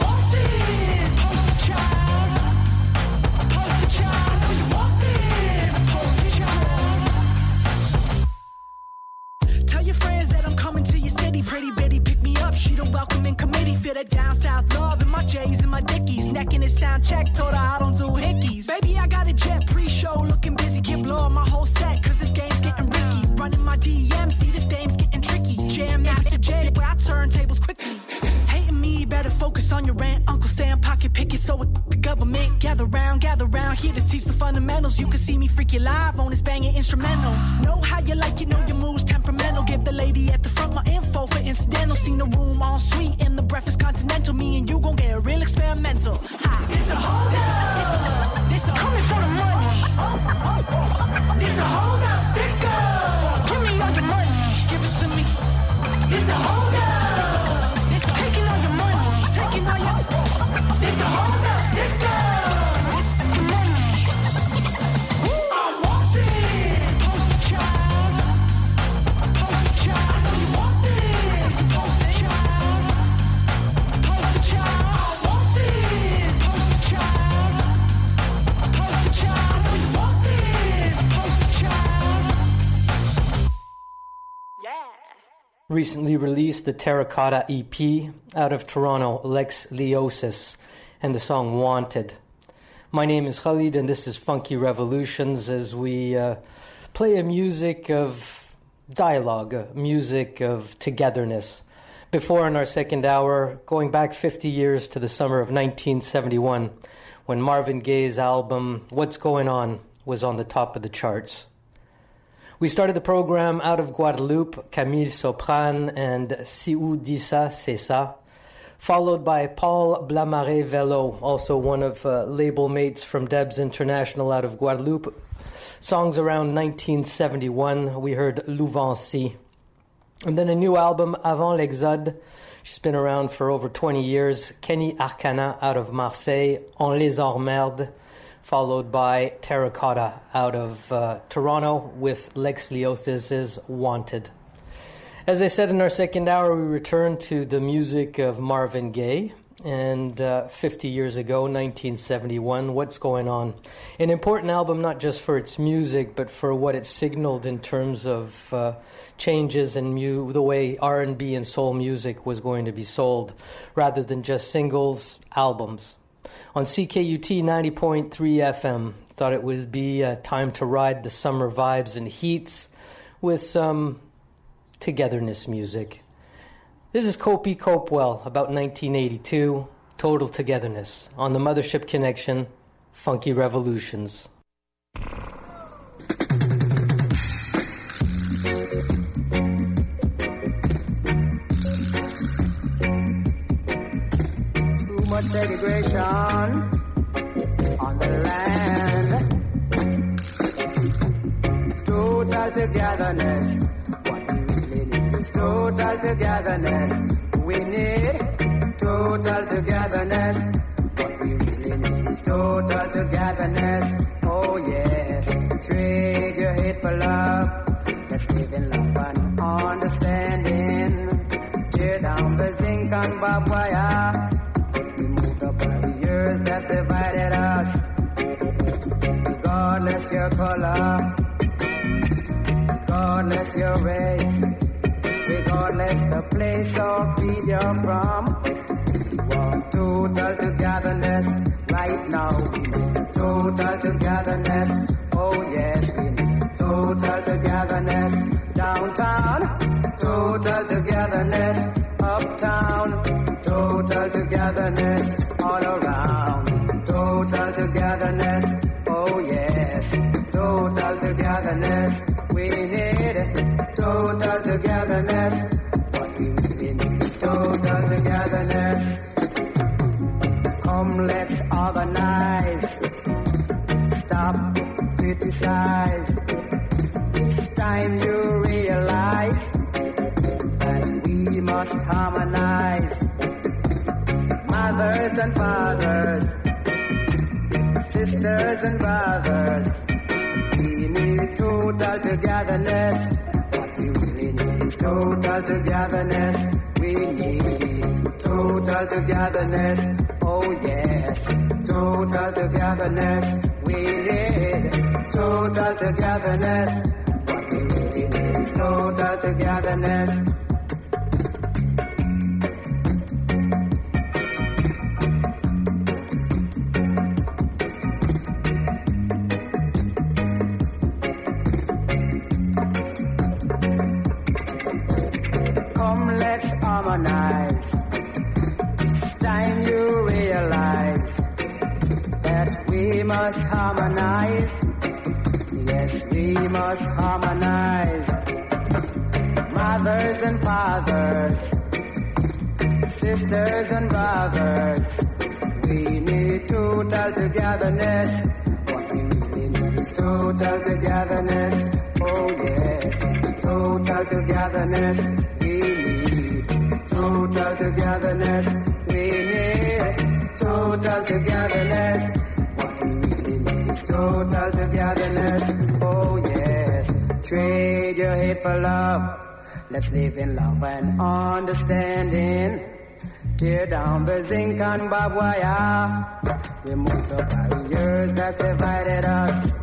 Pretty bitty pick me up, she the welcoming committee. Feel that down south love in my J's and my Dickies. Necking his sound check, told her I don't do hickeys. Baby, I got a jet pre-show, looking busy. Can't blow up my whole set, cause this game's getting risky. Running my D M, see this game's getting tricky. Jam Master J, where I turn tables quickly. Hating me, better focus on your rant. Uncle Sam, pocket picket, so with the government. Gather round, gather round, here to teach the fundamentals. You can see me freak you live on this banging instrumental. Know how you like it, know your moves temperamental. Give the lady at the front my info for incidental. Seen the room all sweet and the breakfast continental. Me and you gon' get real experimental. Ha. It's a hold up, it's a, it's a coming for the money. It's a hold up, stick up. Give me all your money, give it to me. It's a hold up, it's, it's taking all your money, taking all your. It's a hold up, stick up. It's the money. I want it. Poster child, poster child. I know you want this. Poster child, poster child. I want it. Poster child, poster child. I know you want this. Poster child. Yeah. Recently released the Terracotta E P out of Toronto, Lex Leosis, and the song Wanted. My name is Khalid and this is Funky Revolutions as we uh, play a music of dialogue, a music of togetherness. Before, in our second hour, going back fifty years to the summer of nineteen seventy-one, when Marvin Gaye's album What's Going On was on the top of the charts. We started the program out of Guadeloupe, Camille Sopran and Si ou dit ça, c'est ça, followed by Paul Blamaret Velo, also one of uh, label mates from Debs International out of Guadeloupe. Songs around nineteen seventy-one, we heard Louvancy. And then a new album, Avant l'Exode. She's been around for over twenty years. Kenny Arcana out of Marseille, On les emmerde, followed by Terracotta out of uh, Toronto with Lex Leos's Wanted. As I said in our second hour, we return to the music of Marvin Gaye. And uh, fifty years ago, nineteen seventy-one, What's Going On? An important album, not just for its music, but for what it signaled in terms of uh, changes in mu- the way R and B and soul music was going to be sold, rather than just singles, albums. On C K U T ninety point three F M, thought it would be uh, time to ride the summer vibes and heats with some togetherness music. This is Kopi Copewell, about nineteen eighty-two, Total Togetherness, on the Mothership Connection, Funky Revolutions. Too much segregation on the land. Total togetherness. Total togetherness, we need total togetherness. What we really need is total togetherness. Oh yes, trade your hate for love. Let's live in love and understanding. Tear down the zinc and barbed wire. Remove the barriers that's divided us. Regardless your color, regardless your race, regardless the place or creed you're from, we want total togetherness right now. We need total togetherness. Oh yes, we need total togetherness. Downtown, total togetherness. Uptown, total togetherness. All around, total togetherness. Oh yes, total togetherness. We need total togetherness. What we really need is total togetherness. Come, let's organize. Stop, criticize. It's time you realize that we must harmonize. Mothers and fathers, sisters and brothers, we need total togetherness. What we really need is total togetherness. We need total togetherness. Oh yes, total togetherness. We need total togetherness. What we really need is total togetherness. Harmonize. It's time you realize that we must harmonize. Yes, we must harmonize. Mothers and fathers, sisters and brothers, we need total togetherness. What we really need is total togetherness. Oh yes, total togetherness. We need total togetherness. We need total togetherness. What we really need is total togetherness. Oh yes, trade your hate for love. Let's live in love and understanding. Tear down the zinc and barbed wire. Remove the barriers that divided us.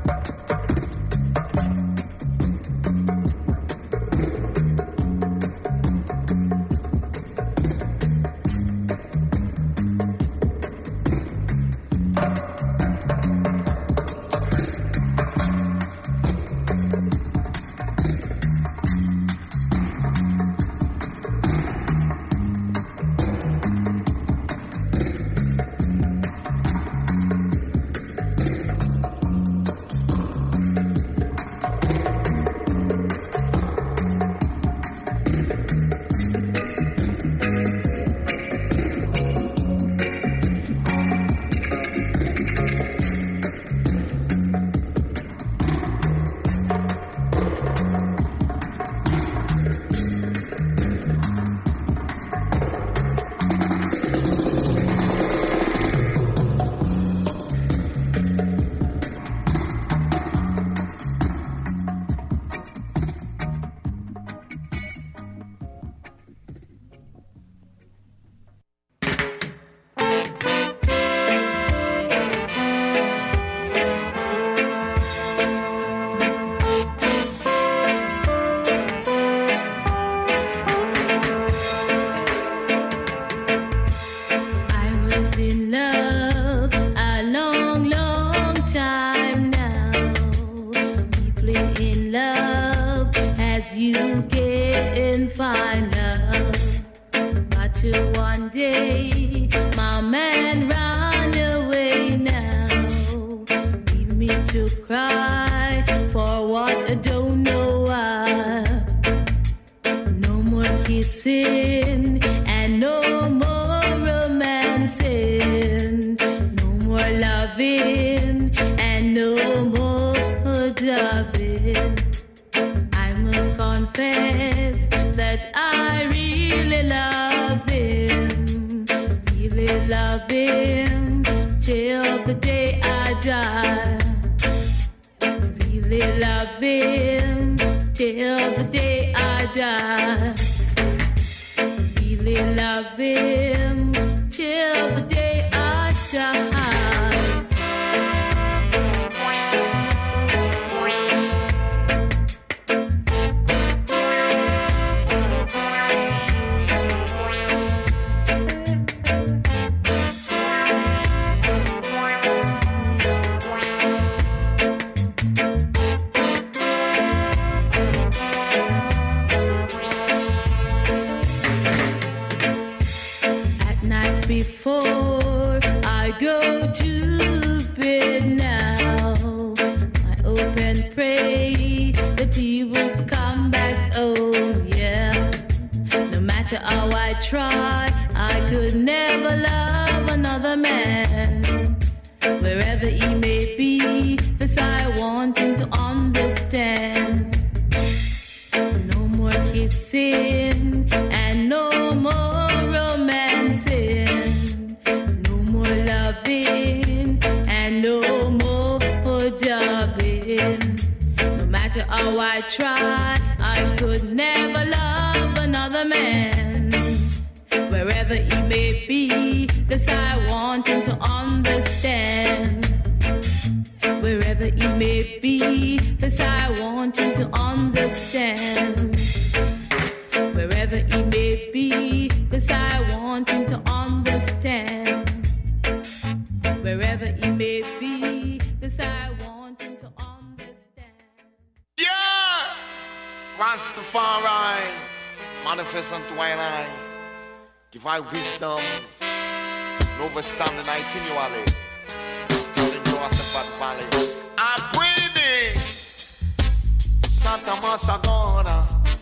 to cry for what I don't know why. No more kissing and no more romancing. No more loving and no more loving. I must confess that I really love him, really love him till the day I die. Really love him till the day I die. Really love him till the day I die. Before I go to bed now, I hope and pray that he would come back home, yeah. No matter how I try, I could never love another man. Wherever he may be, this I want him to understand. No more kissing and no more romancing. And no more dubbing. No matter how I try, I could never love another man. Wherever he may be, this I want him to understand. Wherever he may be, this I want him to understand. Wherever he may be, this I want him to understand. Wherever he may be, this I want him to understand. Yeah! Rastafari, manifest unto I and I. Give I wisdom, overstand the itinerary. Still in Josephat Valley. I pray thee, Santa Masagona.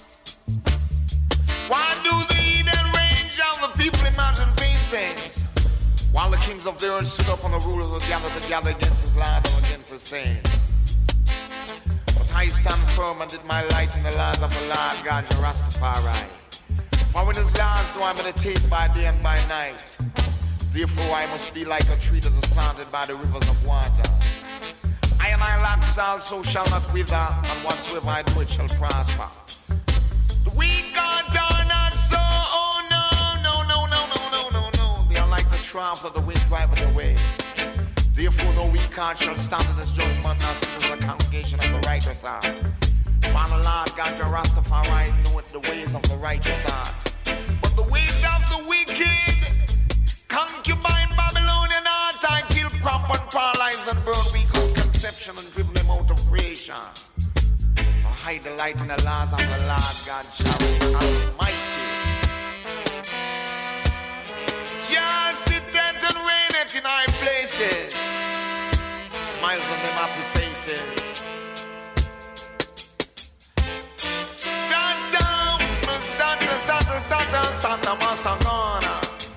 Why do the heathen range of the people imagine vain things? While the kings of the earth stood up and the rulers were gathered together against his land or against his saints. But I stand firm and did my light in the laws of the Lord God, your Rastafari. For when his laws do I meditate by day and by night. Therefore I must be like a tree that is planted by the rivers of water. I and I lack salt, so shall not wither, and whatsoever I do it shall prosper. The weak are done not so, oh no, no, no, no, no, no, no, no. They are like the troughs of the wind driving away. Therefore no weak heart shall stand in this judgment, nor sit in the congregation of the righteous heart. For the Lord God your Rastafari knoweth the ways of the righteous heart. But the ways of the wicked, concubine Babylonian heart, I kill, crop and paralyze and burn weak of conception and driven them out of creation. I hide the light in the laws of the Lord God shall be almighty. Just sit and reign it in high places. Smiles on them happy faces. Santa, Santa, Santa, Santa, Santa Masangana.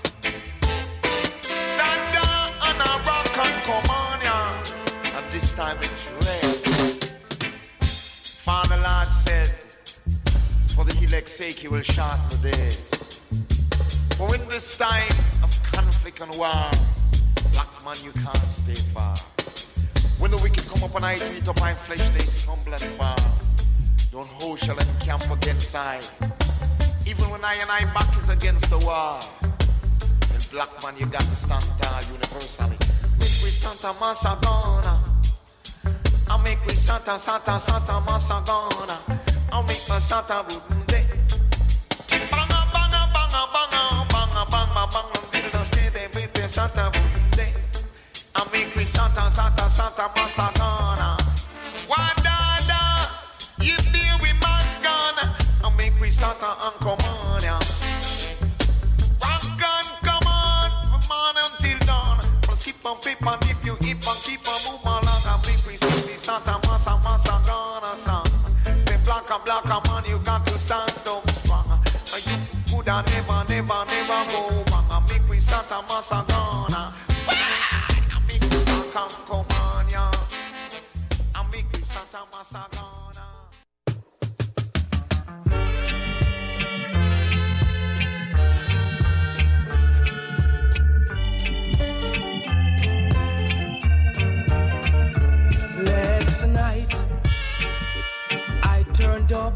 Santa on a rock and Comania. And this time it's red. Father Lord said, for the elect's sake he will shorten the days. For in this time of conflict and war, black man you can't stay far. When the wicked come up and I eat up my flesh, they stumble and fall. Don't hold shall encamp against I. Even when I and I back is against the wall. Then black man you got to stand tall universally. Make we Santa Masagona. I make we Santa, Santa, Santa Masagona. I make my Santa Bunde. Banga, banga, banga, banga, banga, banga, banga. Build a skate with the Santa Bunde. I make we Santa, Santa, Santa Masagona. Wadada, you feel we Masgana. I make we Santa Ancomonia. Rock on, come on, from on until dawn. But keep on, keep on, if you keep on, keep on, move along. I make we Santa.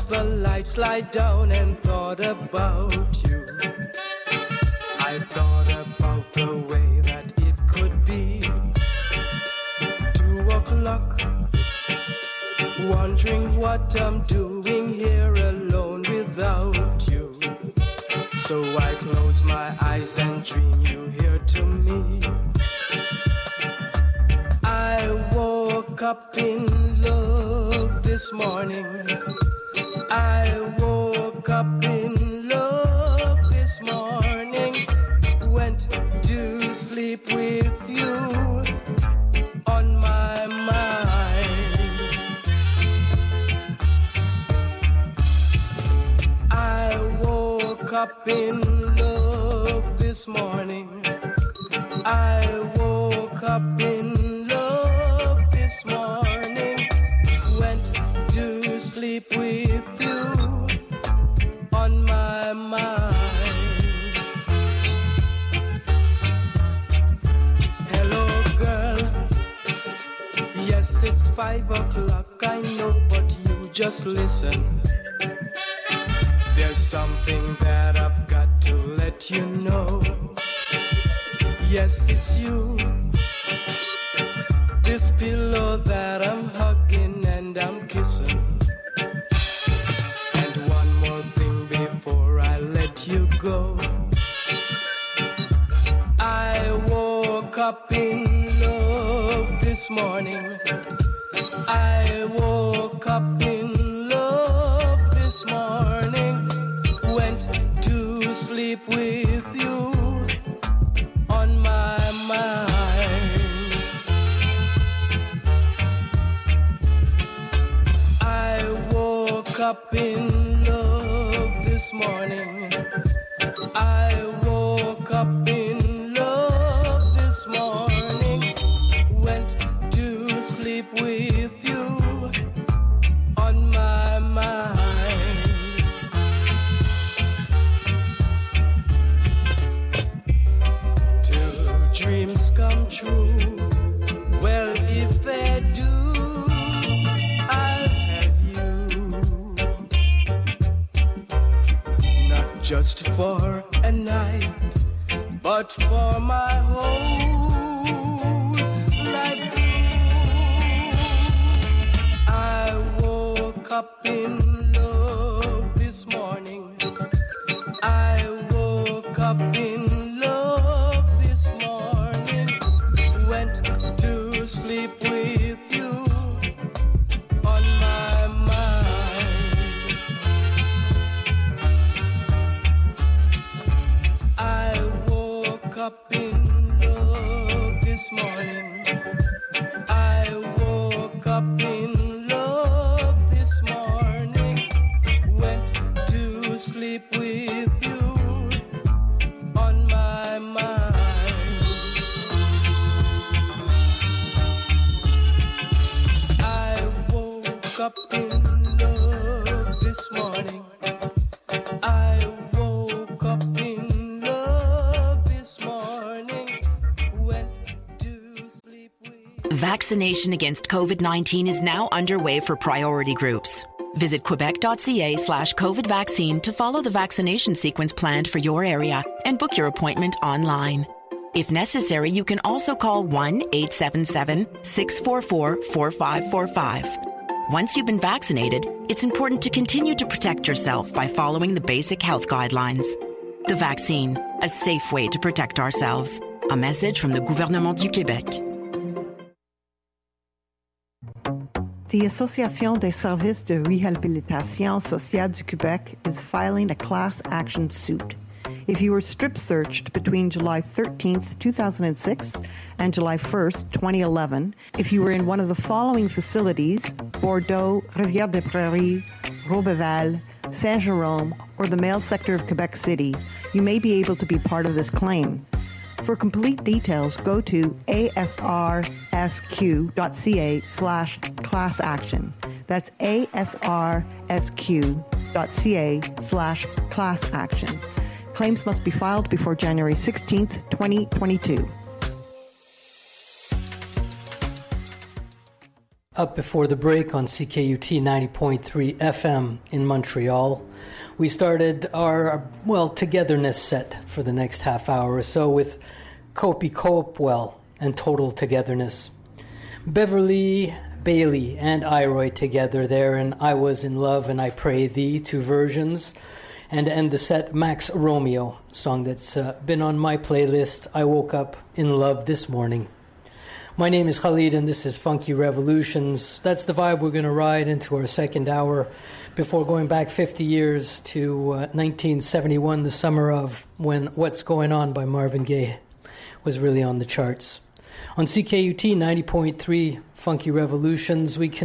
the lights, lie down and thought about you. I thought about the way that it could be. Two o'clock, wondering what I'm doing here alone without you. So I close my eyes and dream you here to me. I woke up in love this morning. I woke up in love this morning. Went to sleep with you on my mind. I woke up in love this morning. I woke up in love this morning. Went to sleep with you on my mind. Hello, girl. Yes, it's five o'clock, I know, but you just listen. There's something that I've got to let you know. Yes, it's you. This pillow that I'm hugging and I'm kissing. And one more thing before I let you go. I woke up in love this morning. I woke up in love this morning. Went to sleep with you on my mind. I woke up in love this morning. I woke up in love this morning. Went to sleep with you on my mind. Till dreams come true. Well, if they do, I'll have you. Not just for a night, but for my whole life through. I woke up in love this morning. I woke up in love this morning. Went to sleep with you on my mind. I woke up in love this morning. I woke up in love this morning. Went to sleep with you on my mind. I woke up in love this morning. I woke up in love this morning. Went to sleep with. Vaccination against COVID nineteen is now underway for priority groups. Visit quebec.ca slash COVID vaccine to follow the vaccination sequence planned for your area and book your appointment online. If necessary, you can also call one eight seven seven, six four four, four five four five. Once you've been vaccinated, it's important to continue to protect yourself by following the basic health guidelines. The vaccine, a safe way to protect ourselves. A message from the Gouvernement du Québec. The Association des services de réhabilitation sociale du Québec is filing a class action suit. If you were strip searched between July thirteenth, two thousand six and July first, twenty eleven, if you were in one of the following facilities, Bordeaux, Rivière-des-Prairies, Roberval, Saint-Jérôme, or the male sector of Quebec City, you may be able to be part of this claim. For complete details, go to asrsq.ca slash class action. That's asrsq.ca slash class action. Claims must be filed before January sixteenth, twenty twenty-two. up before the break on C K U T ninety point three F M in Montreal. We started our, well, togetherness set for the next half hour or so with Kopi Copewell and Total Togetherness. Beverly Bailey and Iroy together there in I Was in Love and I Pray Thee, two versions. And end the set, Max Romeo, song that's uh, been on my playlist. I woke up in love this morning. My name is Khalid and this is Funky Revolutions. That's the vibe we're going to ride into our second hour before going back fifty years to uh, nineteen seventy-one, the summer of when What's Going On by Marvin Gaye was really on the charts. On C K U T ninety point three Funky Revolutions, we can